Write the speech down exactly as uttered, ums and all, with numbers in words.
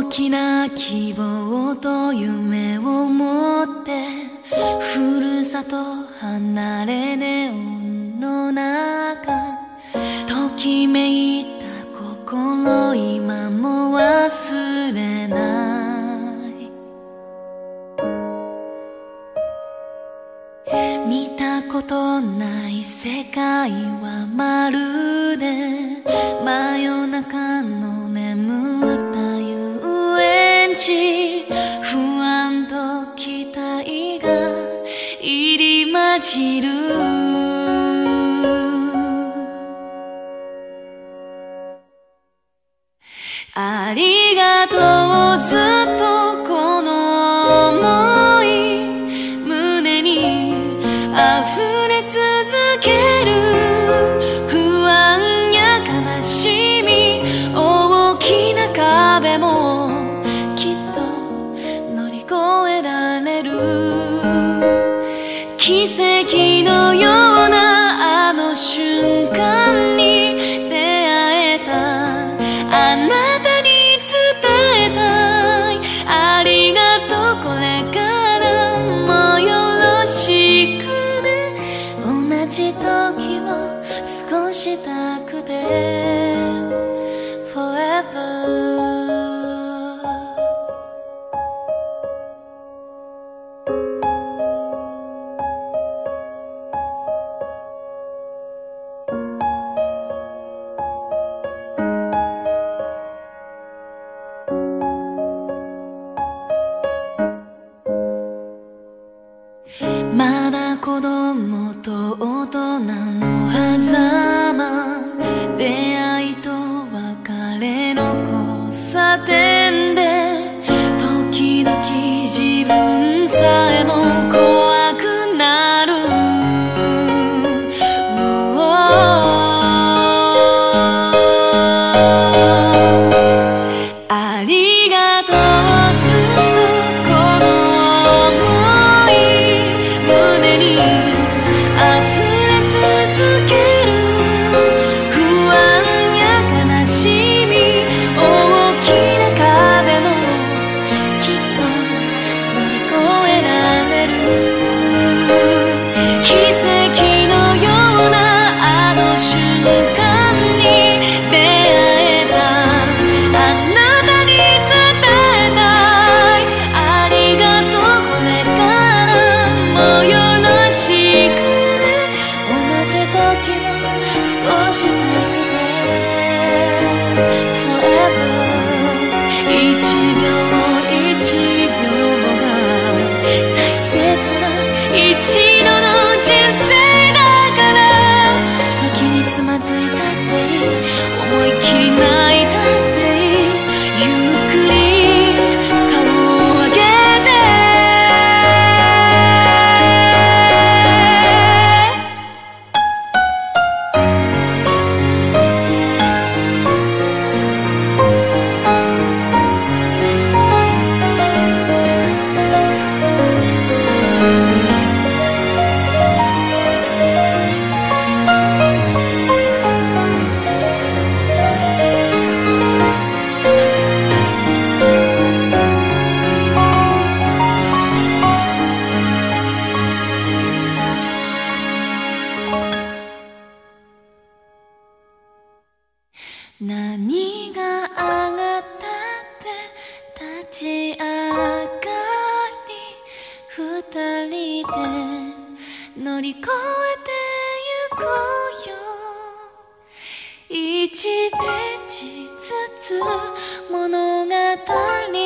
大きな希望と夢を持ってふるさと離れネオンの中ときめいた心今も忘れない見たことない世界はまるで真夜中の眠った遊園地不安と期待が入り混じるありがとうずっとこの想い胸に溢れ続ける不安や悲しみ大きな壁もきっと乗り越えられる奇跡のようなあの瞬間に出会えたあなたに伝えたいありがとうこれからもよろしくね同じ時を過ごしたくて Foreverまだ子供と大人の狭間出会いと別れの交差点で時々自分さえも怖くなるありがとうずっとこの想い胸に溢れ続ける不安や悲しみ大きな壁もきっと乗り越えられる奇跡のようなあの瞬間に出会えたあなたに伝えたいありがとうこれからもよろしくね同じ時を過ごしたくて Forever 一秒一秒が大切な一度の人生だから時につまずいたっていい思いっきり泣いたっていいゆっくり顔を上げて何が上がったって立ち上がり二人で乗り越えてゆこうよ一ページずつ物語